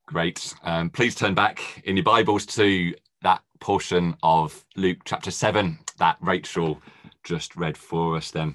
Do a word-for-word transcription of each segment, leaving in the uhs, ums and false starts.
Great. Um, please turn back in your Bibles to that portion of Luke chapter seven that Rachel just read for us then.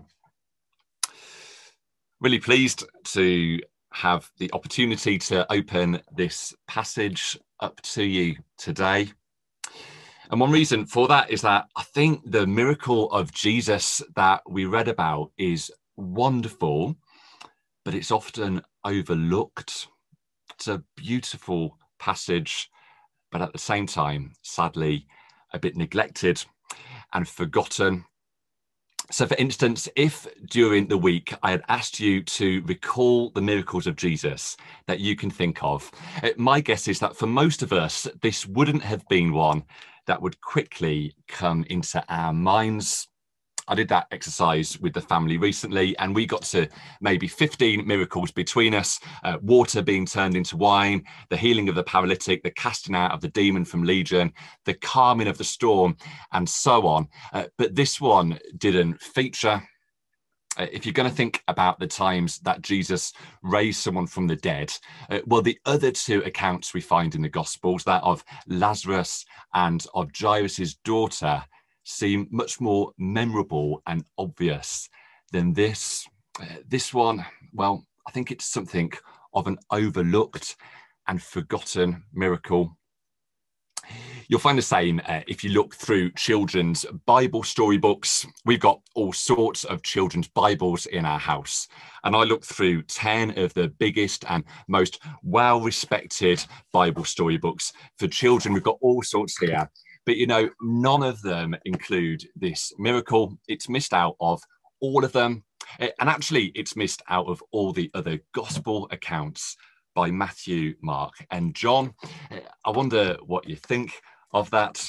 Really pleased to have the opportunity to open this passage up to you today. And one reason for that is that I think the miracle of Jesus that we read about is wonderful, but it's often overlooked. It's a beautiful passage, but at the same time, sadly, a bit neglected and forgotten. So, for instance, if during the week I had asked you to recall the miracles of Jesus that you can think of, my guess is that for most of us, this wouldn't have been one that would quickly come into our minds. I did that exercise with the family recently, and we got to maybe fifteen miracles between us, uh, water being turned into wine, the healing of the paralytic, the casting out of the demon from Legion, the calming of the storm, and so on. Uh, but this one didn't feature. Uh, if you're going to think about the times that Jesus raised someone from the dead, uh, well, the other two accounts we find in the Gospels, that of Lazarus and of Jairus' daughter, seem much more memorable and obvious than this. Uh, this one, well, I think it's something of an overlooked and forgotten miracle. You'll find the same uh, if you look through children's Bible storybooks. We've got all sorts of children's Bibles in our house. And I looked through ten of the biggest and most well-respected Bible storybooks for children. We've got all sorts here. But, you know, none of them include this miracle. It's missed out of all of them. And actually, it's missed out of all the other gospel accounts by Matthew, Mark, and John. I wonder what you think of that.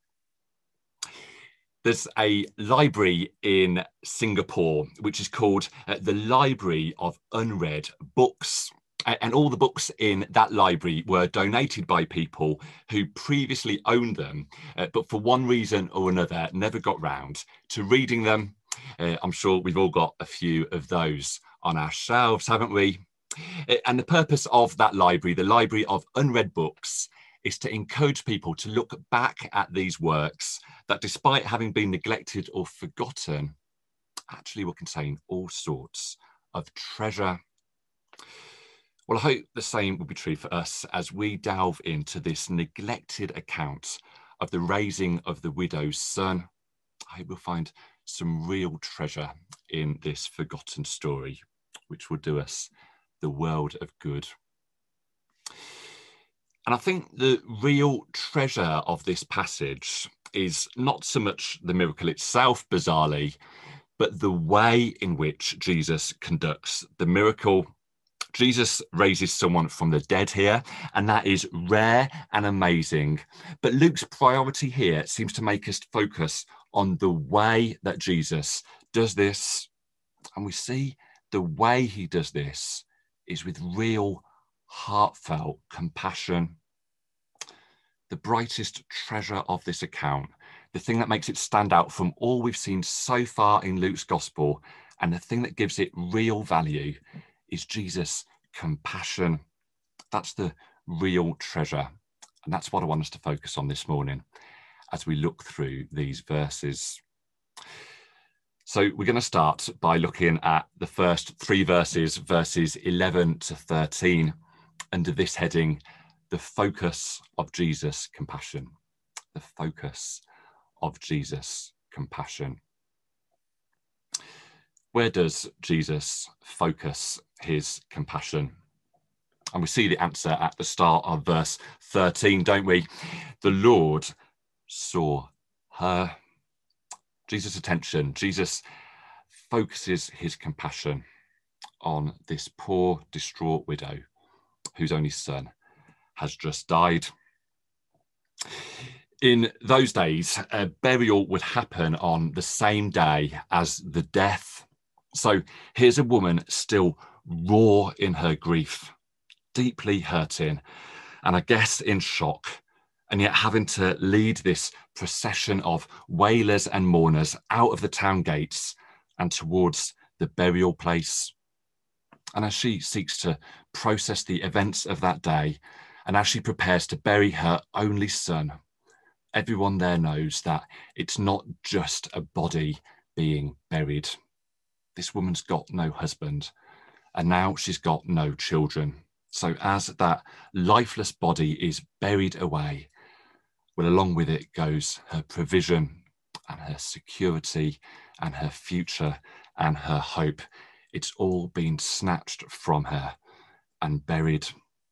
There's a library in Singapore, which is called uh, the Library of Unread Books. And all the books in that library were donated by people who previously owned them, uh, but for one reason or another, never got round to reading them. Uh, I'm sure we've all got a few of those on our shelves, haven't we? Uh, and the purpose of that library, the Library of Unread Books, is to encourage people to look back at these works that, despite having been neglected or forgotten, actually will contain all sorts of treasure. Well, I hope the same will be true for us as we delve into this neglected account of the raising of the widow's son. I hope we'll find some real treasure in this forgotten story, which will do us the world of good. And I think the real treasure of this passage is not so much the miracle itself, bizarrely, but the way in which Jesus conducts the miracle. Jesus raises someone from the dead here, and that is rare and amazing. But Luke's priority here seems to make us focus on the way that Jesus does this. And we see the way he does this is with real, heartfelt compassion. The brightest treasure of this account, the thing that makes it stand out from all we've seen so far in Luke's gospel, and the thing that gives it real value, is Jesus' compassion. That's the real treasure. And that's what I want us to focus on this morning as we look through these verses. So we're going to start by looking at the first three verses, verses eleven to thirteen, under this heading, the focus of Jesus' compassion. The focus of Jesus' compassion. Where does Jesus focus his compassion? And we see the answer at the start of verse thirteen, don't we? The Lord saw her. Jesus' attention, Jesus focuses his compassion on this poor, distraught widow whose only son has just died. In those days, a burial would happen on the same day as the death. So here's a woman still raw in her grief, deeply hurting, and I guess in shock, and yet having to lead this procession of wailers and mourners out of the town gates and towards the burial place. And as she seeks to process the events of that day, and as she prepares to bury her only son, everyone there knows that it's not just a body being buried. This woman's got no husband, and now she's got no children. So as that lifeless body is buried away, well, along with it goes her provision and her security and her future and her hope. It's all been snatched from her and buried.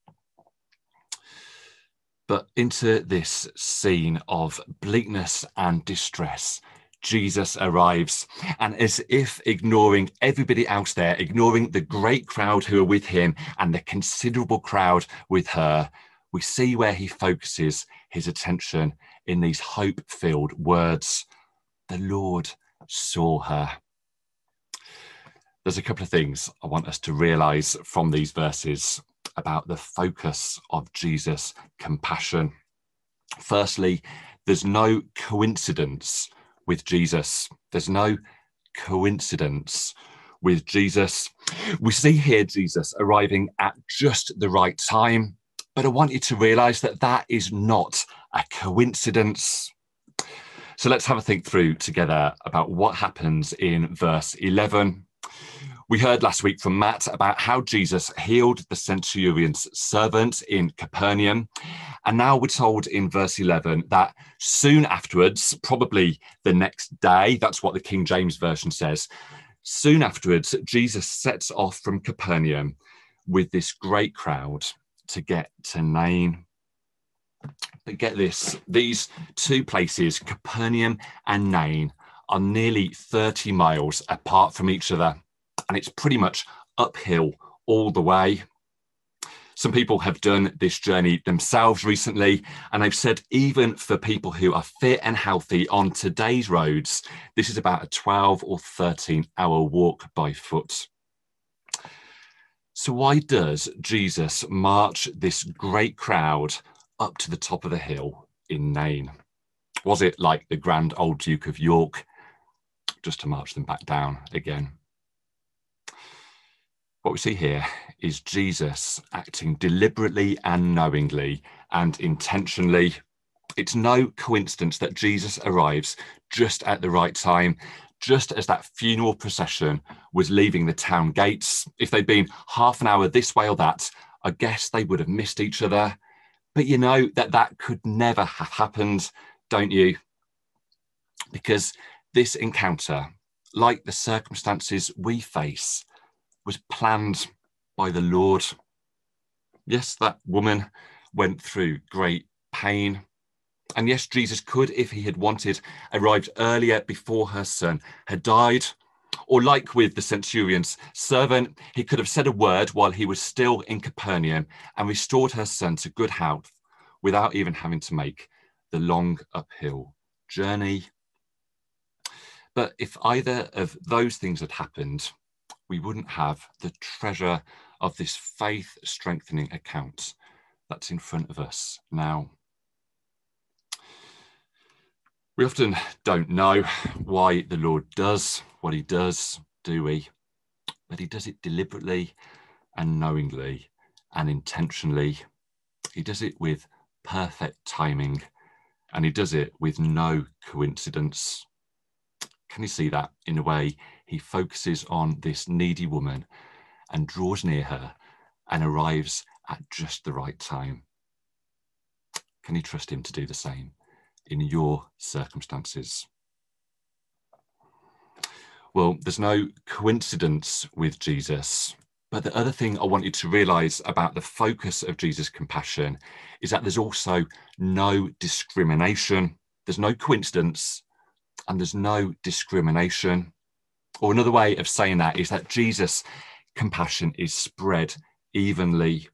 But into this scene of bleakness and distress, Jesus arrives, and as if ignoring everybody else there, ignoring the great crowd who are with him and the considerable crowd with her, we see where he focuses his attention in these hope-filled words. The Lord saw her. There's a couple of things I want us to realize from these verses about the focus of Jesus' compassion. Firstly, there's no coincidence with Jesus. There's no coincidence with Jesus. We see here Jesus arriving at just the right time, but I want you to realize that that is not a coincidence. So let's have a think through together about what happens in verse eleven. We heard last week from Matt about how Jesus healed the centurion's servant in Capernaum. And now we're told in verse eleven that soon afterwards, probably the next day, that's what the King James Version says, soon afterwards, Jesus sets off from Capernaum with this great crowd to get to Nain. But get this, these two places, Capernaum and Nain, are nearly thirty miles apart from each other. And it's pretty much uphill all the way. Some people have done this journey themselves recently, and they've said even for people who are fit and healthy on today's roads, this is about a twelve or thirteen hour walk by foot. So why does Jesus march this great crowd up to the top of the hill in Nain? Was it like the grand old Duke of York, just to march them back down again? What we see here is Jesus acting deliberately and knowingly and intentionally. It's no coincidence that Jesus arrives just at the right time, just as that funeral procession was leaving the town gates. If they'd been half an hour this way or that, I guess they would have missed each other. But you know that that could never have happened, don't you? Because this encounter, like the circumstances we face, was planned by the Lord. Yes, that woman went through great pain. And yes, Jesus could, if he had wanted, arrived earlier before her son had died. Or like with the centurion's servant, he could have said a word while he was still in Capernaum and restored her son to good health without even having to make the long uphill journey. But if either of those things had happened, we wouldn't have the treasure of this faith-strengthening account that's in front of us now. We often don't know why the Lord does what he does, do we? But he does it deliberately and knowingly and intentionally. He does it with perfect timing, and he does it with no coincidence. Can you see that in a way? He focuses on this needy woman and draws near her and arrives at just the right time. Can you trust him to do the same in your circumstances? Well, there's no coincidence with Jesus. But the other thing I want you to realize about the focus of Jesus' compassion is that there's also no discrimination. There's no coincidence and there's no discrimination. Or another way of saying that is that Jesus' compassion is spread evenly.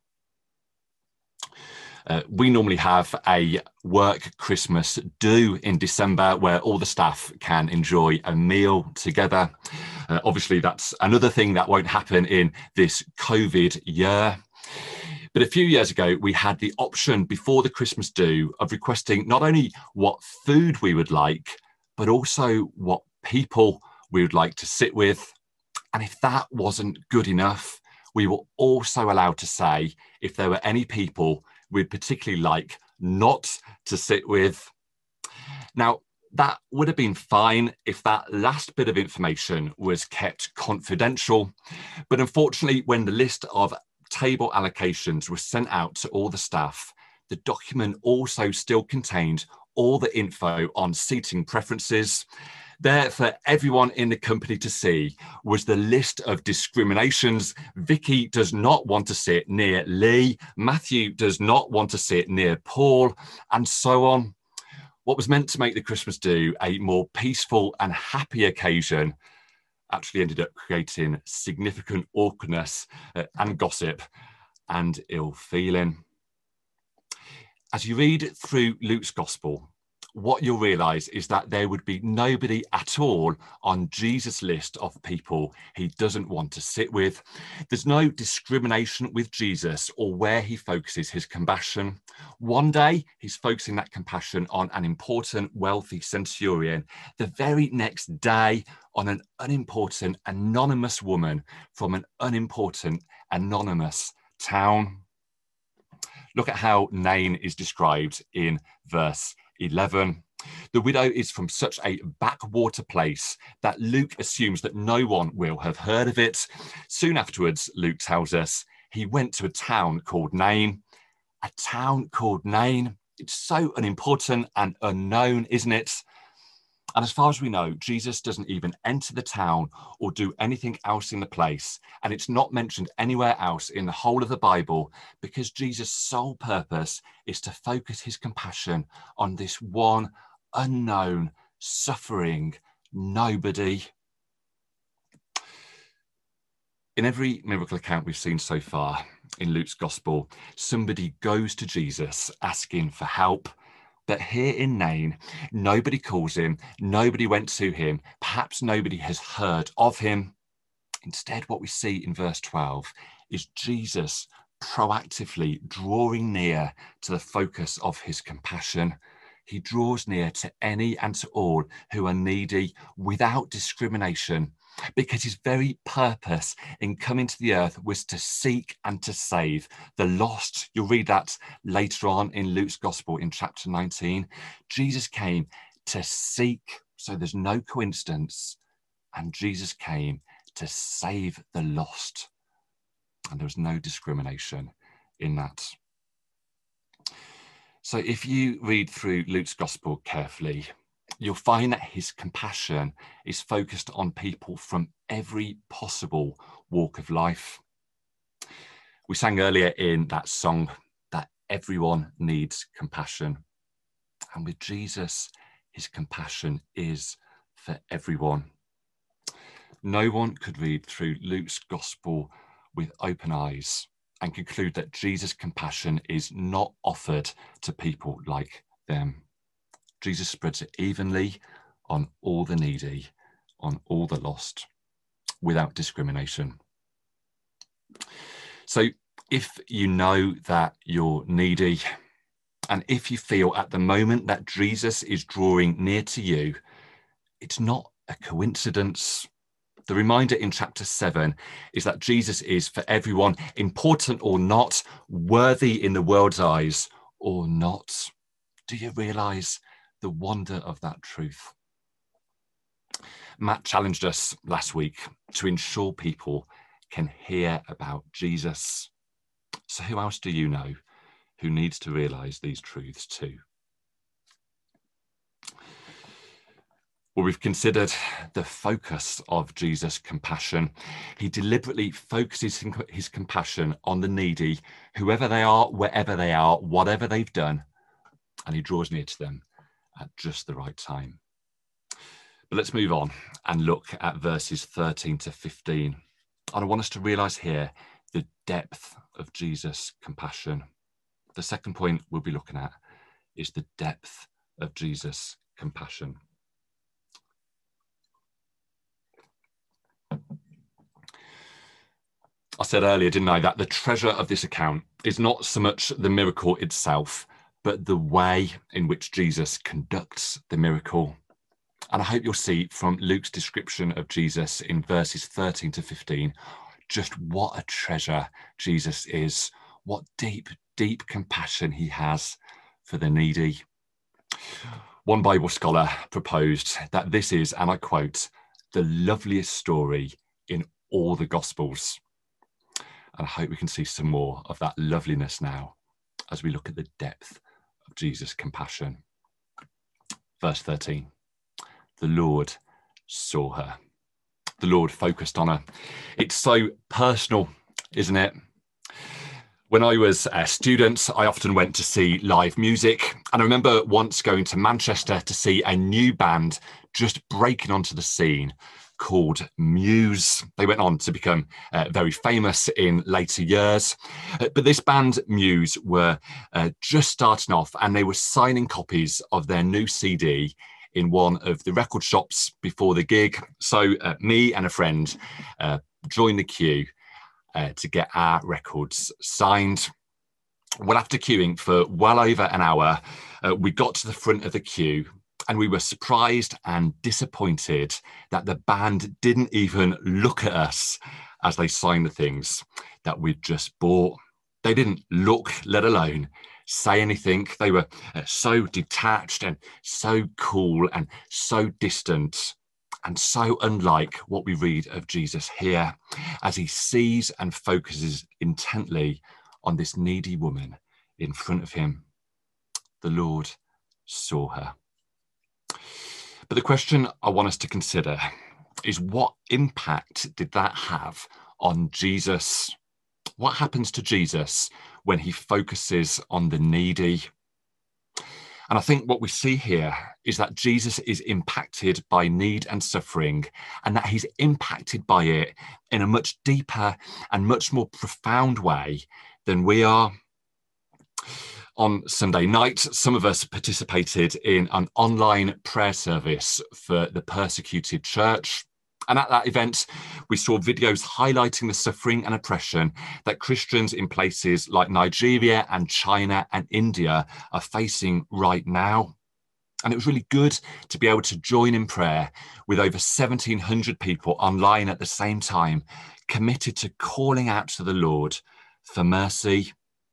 Uh, we normally have a work Christmas do in December where all the staff can enjoy a meal together. Uh, obviously, that's another thing that won't happen in this COVID year. But a few years ago, we had the option before the Christmas do of requesting not only what food we would like, but also what people we would like to sit with. And if that wasn't good enough, we were also allowed to say if there were any people we'd particularly like not to sit with. Now, that would have been fine if that last bit of information was kept confidential. But unfortunately, when the list of table allocations was sent out to all the staff, the document also still contained all the info on seating preferences. There for everyone in the company to see was the list of discriminations. Vicky does not want to sit near Lee. Matthew does not want to sit near Paul, and so on. What was meant to make the Christmas do a more peaceful and happy occasion actually ended up creating significant awkwardness uh, and gossip and ill feeling. As you read through Luke's Gospel, what you'll realise is that there would be nobody at all on Jesus' list of people he doesn't want to sit with. There's no discrimination with Jesus or where he focuses his compassion. One day, he's focusing that compassion on an important, wealthy centurion. The very next day, on an unimportant, anonymous woman from an unimportant, anonymous town. Look at how Nain is described in verse eleven. The widow is from such a backwater place that Luke assumes that no one will have heard of it. Soon afterwards, Luke tells us, he went to a town called Nain. A town called Nain. It's so unimportant and unknown, isn't it? And as far as we know, Jesus doesn't even enter the town or do anything else in the place. And it's not mentioned anywhere else in the whole of the Bible because Jesus' sole purpose is to focus his compassion on this one unknown, suffering nobody. In every miracle account we've seen so far in Luke's Gospel, somebody goes to Jesus asking for help. But here in Nain, nobody calls him, nobody went to him, perhaps nobody has heard of him. Instead, what we see in verse twelve is Jesus proactively drawing near to the focus of his compassion. He draws near to any and to all who are needy without discrimination, because his very purpose in coming to the earth was to seek and to save the lost. You'll read that later on in Luke's Gospel in chapter nineteen. Jesus came to seek, so there's no coincidence, and Jesus came to save the lost. And there was no discrimination in that. So if you read through Luke's Gospel carefully, you'll find that his compassion is focused on people from every possible walk of life. We sang earlier in that song that everyone needs compassion. And with Jesus, his compassion is for everyone. No one could read through Luke's Gospel with open eyes and conclude that Jesus' compassion is not offered to people like them. Jesus spreads it evenly on all the needy, on all the lost, without discrimination. So if you know that you're needy, and if you feel at the moment that Jesus is drawing near to you, it's not a coincidence. The reminder in chapter seven is that Jesus is for everyone, important or not, worthy in the world's eyes or not. Do you realise the wonder of that truth? Matt challenged us last week to ensure people can hear about Jesus. So who else do you know who needs to realise these truths too? Well, we've considered the focus of Jesus' compassion. He deliberately focuses his compassion on the needy, whoever they are, wherever they are, whatever they've done, and he draws near to them at just the right time. But let's move on and look at verses thirteen to fifteen. And I want us to realise here the depth of Jesus' compassion. The second point we'll be looking at is the depth of Jesus' compassion. I said earlier, didn't I, that the treasure of this account is not so much the miracle itself, but the way in which Jesus conducts the miracle. And I hope you'll see from Luke's description of Jesus in verses thirteen to fifteen, just what a treasure Jesus is, what deep, deep compassion he has for the needy. One Bible scholar proposed that this is, and I quote, the loveliest story in all the Gospels. And I hope we can see some more of that loveliness now as we look at the depth of Jesus' compassion. Verse thirteen, the Lord saw her. The Lord focused on her. It's so personal, isn't it? When I was a student, I often went to see live music. And I remember once going to Manchester to see a new band just breaking onto the scene called Muse. They went on to become uh, very famous in later years. Uh, but this band, Muse, were uh, just starting off, and they were signing copies of their new C D in one of the record shops before the gig. So uh, me and a friend uh, joined the queue uh, to get our records signed. Well, after queuing for well over an hour, uh, we got to the front of the queue, and we were surprised and disappointed that the band didn't even look at us as they signed the things that we'd just bought. They didn't look, let alone say anything. They were uh, so detached and so cool and so distant, and so unlike what we read of Jesus here, as he sees and focuses intently on this needy woman in front of him. The Lord saw her. But the question I want us to consider is, what impact did that have on Jesus? What happens to Jesus when he focuses on the needy? And I think what we see here is that Jesus is impacted by need and suffering, and that he's impacted by it in a much deeper and much more profound way than we are. On Sunday night, some of us participated in an online prayer service for the persecuted church. And at that event, we saw videos highlighting the suffering and oppression that Christians in places like Nigeria and China and India are facing right now. And it was really good to be able to join in prayer with over seventeen hundred people online at the same time, committed to calling out to the Lord for mercy.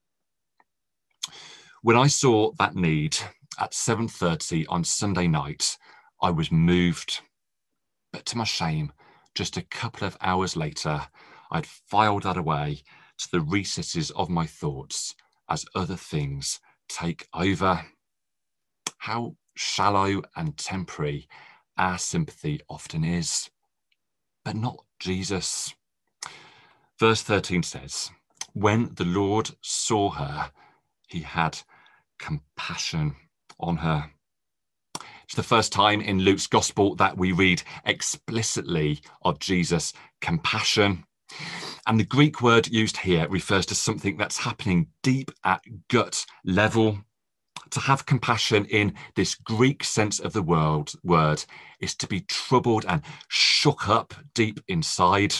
When I saw that need at seven thirty on Sunday night, I was moved. But to my shame, just a couple of hours later, I'd filed that away to the recesses of my thoughts as other things take over. How shallow and temporary our sympathy often is, but not Jesus. Verse thirteen says, when the Lord saw her, he had compassion on her. It's the first time in Luke's gospel that we read explicitly of Jesus' compassion. And the Greek word used here refers to something that's happening deep at gut level. To have compassion in this Greek sense of the world, word is to be troubled and shook up deep inside.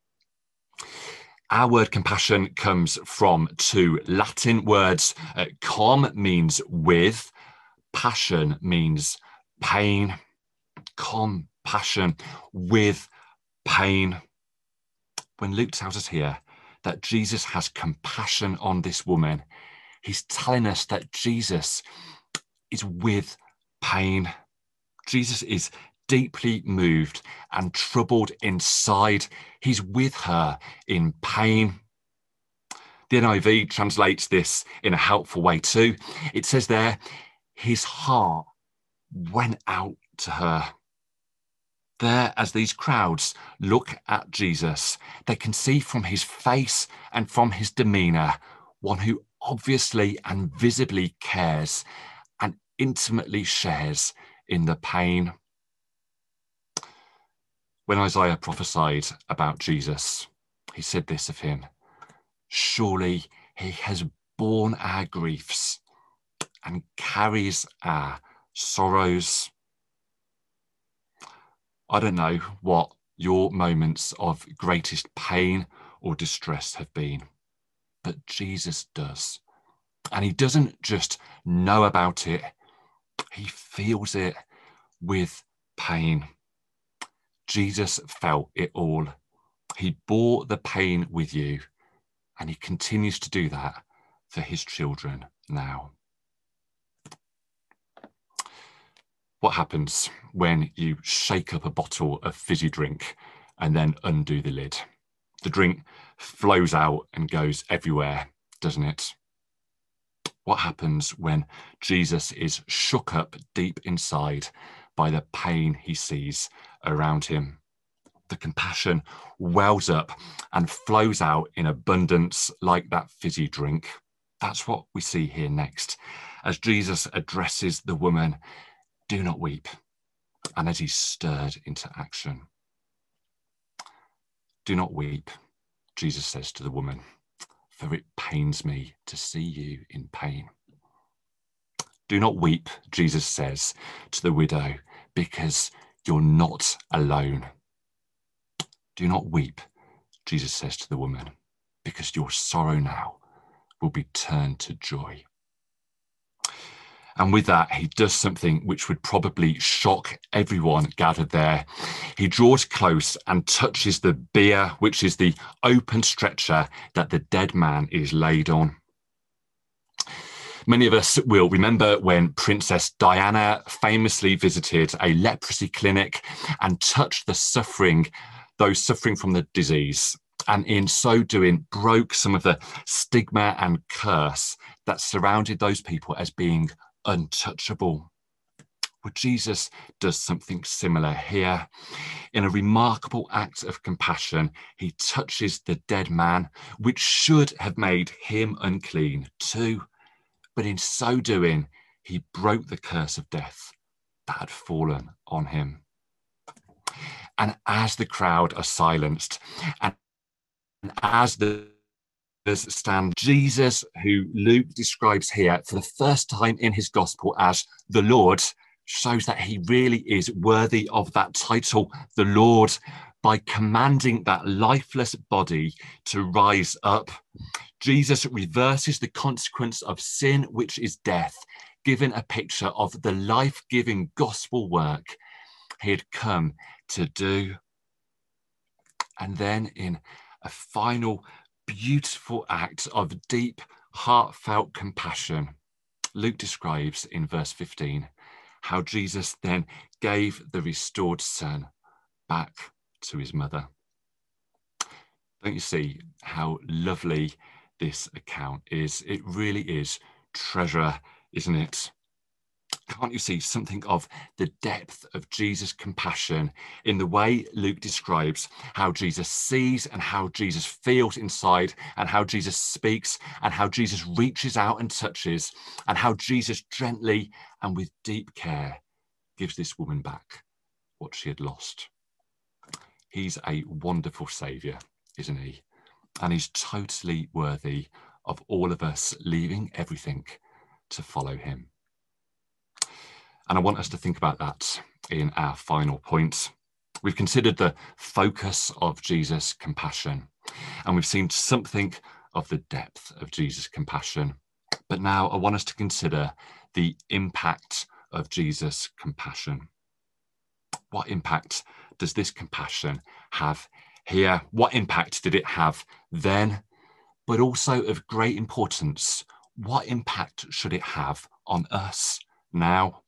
Our word compassion comes from two Latin words. Uh, com means with, passion means pain. Compassion with pain. When Luke tells us here that Jesus has compassion on this woman, he's telling us that Jesus is with pain. Jesus is deeply moved and troubled inside. He's with her in pain. The N I V translates this in a helpful way too. It says there, his heart went out to her. There, as these crowds look at Jesus, they can see from his face and from his demeanour one who obviously and visibly cares and intimately shares in the pain. When Isaiah prophesied about Jesus, he said this of him, surely he has borne our griefs and carries our sorrows. I don't know what your moments of greatest pain or distress have been, but Jesus does. And he doesn't just know about it, he feels it with pain. Jesus felt it all, He bore the pain with you, and he continues to do that for his children now. What happens when you shake up a bottle of fizzy drink and then undo the lid? The drink flows out and goes everywhere, doesn't it? What happens when Jesus is shook up deep inside by the pain he sees around him? The compassion wells up and flows out in abundance like that fizzy drink. That's what we see here next, as Jesus addresses the woman, "Do not weep," and as he's stirred into action. "Do not weep," Jesus says to the woman, "for it pains me to see you in pain." "Do not weep," Jesus says to the widow, "because you're not alone." "Do not weep," Jesus says to the woman, "because your sorrow now will be turned to joy." And with that, he does something which would probably shock everyone gathered there. He draws close and touches the bier, which is the open stretcher that the dead man is laid on. Many of us will remember when Princess Diana famously visited a leprosy clinic and touched the suffering, those suffering from the disease, and in so doing broke some of the stigma and curse that surrounded those people as being untouchable. Well, Jesus does something similar here. In a remarkable act of compassion, he touches the dead man, which should have made him unclean too. But in so doing, he broke the curse of death that had fallen on him. And as the crowd are silenced, and as the stand, Jesus, who Luke describes here for the first time in his gospel as the Lord, shows that he really is worthy of that title, the Lord, by commanding that lifeless body to rise up. Jesus reverses the consequence of sin, which is death, giving a picture of the life-giving gospel work he had come to do. And then in a final beautiful act of deep, heartfelt compassion, Luke describes in verse fifteen how Jesus then gave the restored son back to his mother. Don't you see how lovely this account is? It really is treasure, isn't it? Can't you see something of the depth of Jesus' compassion in the way Luke describes how Jesus sees and how Jesus feels inside and how Jesus speaks and how Jesus reaches out and touches and how Jesus gently and with deep care gives this woman back what she had lost. He's a wonderful saviour, isn't he? And he's totally worthy of all of us leaving everything to follow him. And I want us to think about that in our final point. We've considered the focus of Jesus' compassion, and we've seen something of the depth of Jesus' compassion. But now I want us to consider the impact of Jesus' compassion. What impact does this compassion have here? What impact did it have then? But also of great importance, what impact should it have on us now?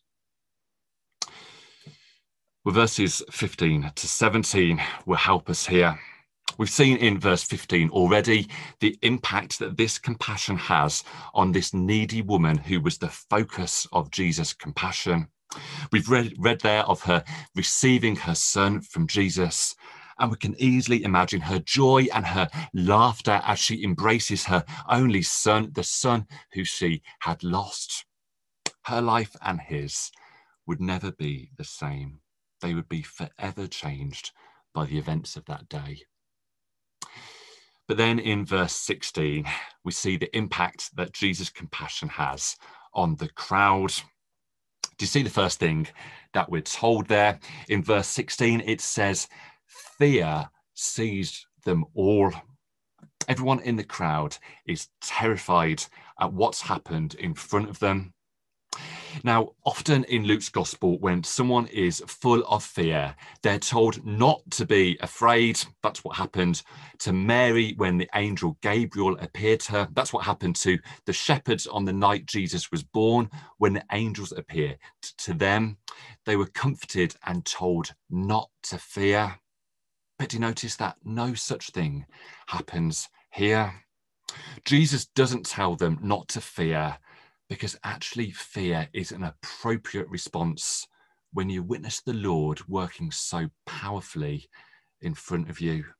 Well, verses fifteen to seventeen will help us here. We've seen in verse fifteen already the impact that this compassion has on this needy woman who was the focus of Jesus' compassion. We've read, read there of her receiving her son from Jesus, and we can easily imagine her joy and her laughter as she embraces her only son, the son who she had lost. Her life and his would never be the same. They would be forever changed by the events of that day. But then in verse sixteen, we see the impact that Jesus' compassion has on the crowd. Do you see the first thing that we're told there? In verse sixteen, it says, fear seized them all. Everyone in the crowd is terrified at what's happened in front of them. Now, often in Luke's gospel, when someone is full of fear, they're told not to be afraid. That's what happened to Mary when the angel Gabriel appeared to her. That's what happened to the shepherds on the night Jesus was born. When the angels appeared to them, they were comforted and told not to fear. But do you notice that no such thing happens here? Jesus doesn't tell them not to fear, because actually fear is an appropriate response when you witness the Lord working so powerfully in front of you.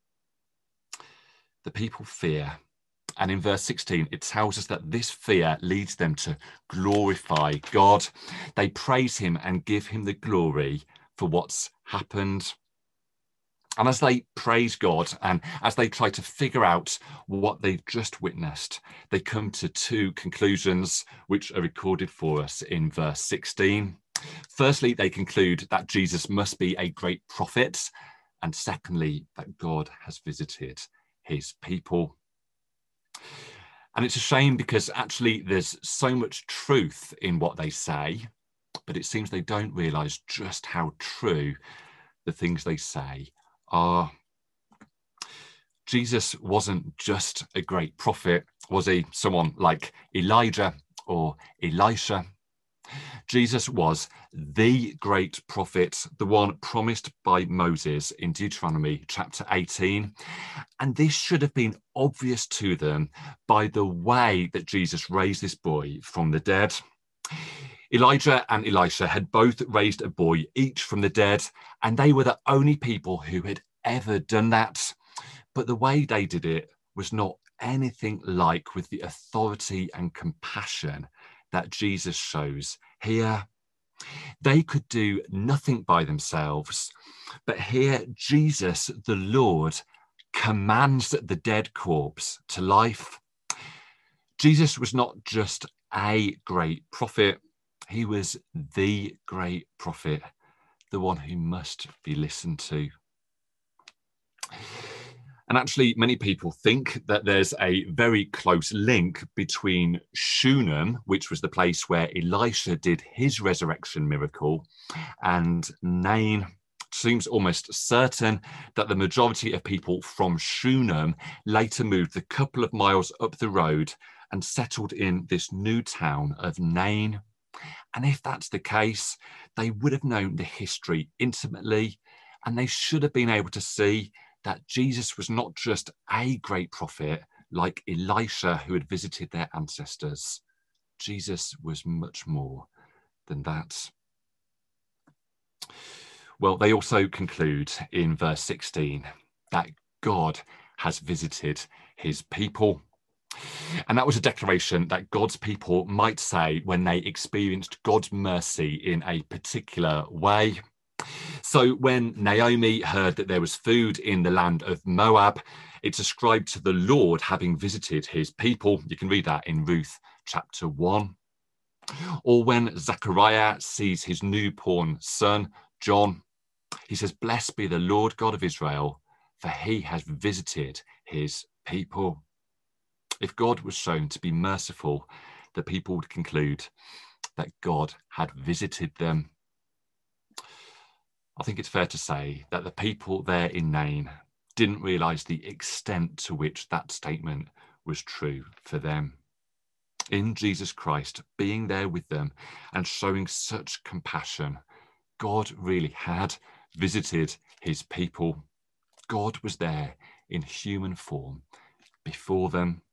The people fear. And in verse sixteen, it tells us that this fear leads them to glorify God. They praise him and give him the glory for what's happened. And as they praise God and as they try to figure out what they've just witnessed, they come to two conclusions which are recorded for us in verse sixteen. Firstly, they conclude that Jesus must be a great prophet. And secondly, that God has visited his people. And it's a shame because actually there's so much truth in what they say, but it seems they don't realise just how true the things they say are. Jesus wasn't just a great prophet, was he? Someone like Elijah or Elisha. Jesus was the great prophet, the one promised by Moses in Deuteronomy chapter eighteen. And this should have been obvious to them by the way that Jesus raised this boy from the dead. Elijah and Elisha had both raised a boy, each from the dead, and they were the only people who had ever done that. But the way they did it was not anything like with the authority and compassion that Jesus shows here. They could do nothing by themselves, but here Jesus, the Lord, commands the dead corpse to life. Jesus was not just a great prophet, he was the great prophet, the one who must be listened to. And actually, many people think that there's a very close link between Shunem, which was the place where Elisha did his resurrection miracle, and Nain. It seems almost certain that the majority of people from Shunem later moved a couple of miles up the road and settled in this new town of Nain. And if that's the case, they would have known the history intimately, and they should have been able to see that Jesus was not just a great prophet like Elisha who had visited their ancestors. Jesus was much more than that. Well, they also conclude in verse sixteen that God has visited his people. And that was a declaration that God's people might say when they experienced God's mercy in a particular way. So when Naomi heard that there was food in the land of Moab, it's ascribed to the Lord having visited his people. You can read that in Ruth chapter one. Or when Zechariah sees his newborn son, John, he says, "Blessed be the Lord God of Israel, for he has visited his people." If God was shown to be merciful, the people would conclude that God had visited them. I think it's fair to say that the people there in Nain didn't realise the extent to which that statement was true for them. In Jesus Christ, being there with them and showing such compassion, God really had visited his people. God was there in human form before them.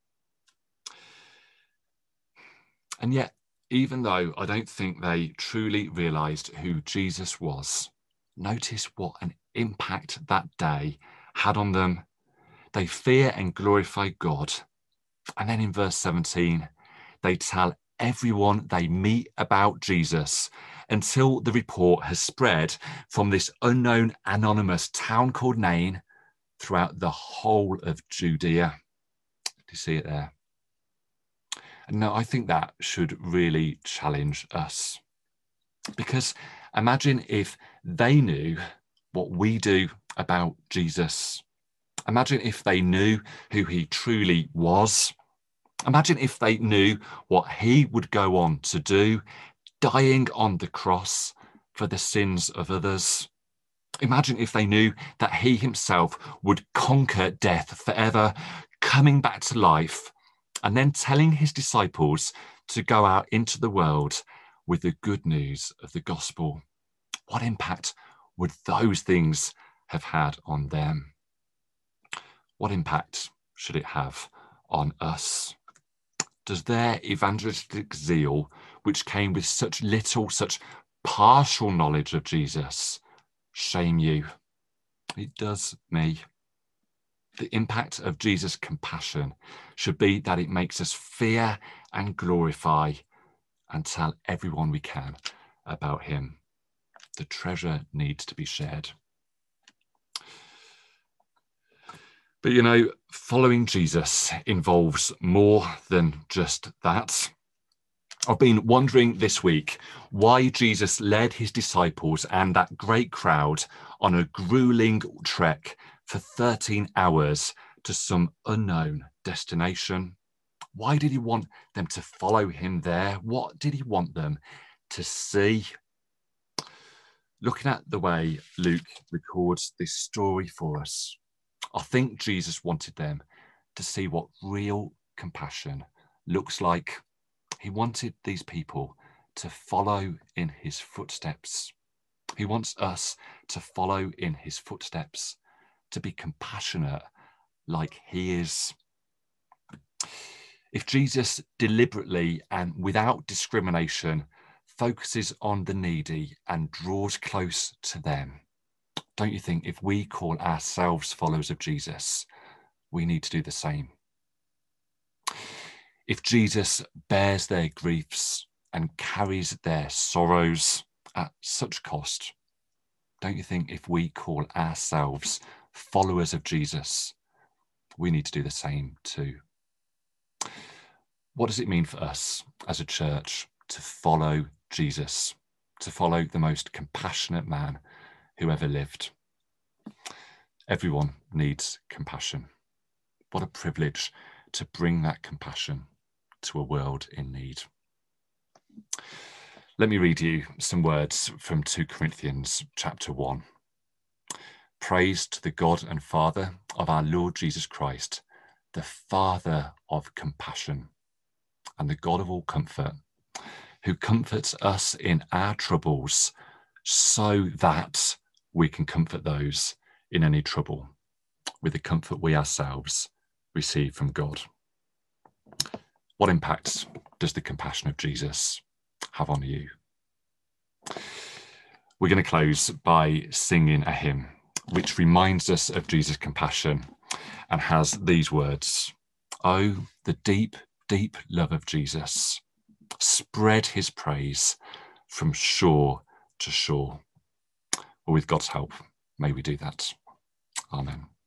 And yet, even though I don't think they truly realised who Jesus was, notice what an impact that day had on them. They fear and glorify God. And then in verse seventeen, they tell everyone they meet about Jesus until the report has spread from this unknown anonymous town called Nain throughout the whole of Judea. Do you see it there? No, I think that should really challenge us. Because imagine if they knew what we do about Jesus. Imagine if they knew who he truly was. Imagine if they knew what he would go on to do, dying on the cross for the sins of others. Imagine if they knew that he himself would conquer death forever, coming back to life, and then telling his disciples to go out into the world with the good news of the gospel. What impact would those things have had on them? What impact should it have on us? Does their evangelistic zeal, which came with such little, such partial knowledge of Jesus, shame you? It does me. The impact of Jesus' compassion should be that it makes us fear and glorify and tell everyone we can about him. The treasure needs to be shared. But you know, following Jesus involves more than just that. I've been wondering this week why Jesus led his disciples and that great crowd on a grueling trek for thirteen hours to some unknown destination. Why did he want them to follow him there? What did he want them to see? Looking at the way Luke records this story for us, I think Jesus wanted them to see what real compassion looks like. He wanted these people to follow in his footsteps. He wants us to follow in his footsteps, to be compassionate like he is. If Jesus deliberately and without discrimination focuses on the needy and draws close to them, don't you think if we call ourselves followers of Jesus, we need to do the same? If Jesus bears their griefs and carries their sorrows at such cost, don't you think if we call ourselves followers of Jesus, we need to do the same too? What does it mean for us as a church to follow Jesus, to follow the most compassionate man who ever lived? Everyone needs compassion. What a privilege to bring that compassion to a world in need. Let me read you some words from Second Corinthians chapter one. Praise to the God and Father of our Lord Jesus Christ, the Father of compassion and the God of all comfort, who comforts us in our troubles so that we can comfort those in any trouble with the comfort we ourselves receive from God. What impact does the compassion of Jesus have on you? We're going to close by singing a hymn which reminds us of Jesus' compassion and has these words: "Oh, the deep, deep love of Jesus, spread his praise from shore to shore." Well, with God's help, may we do that. Amen.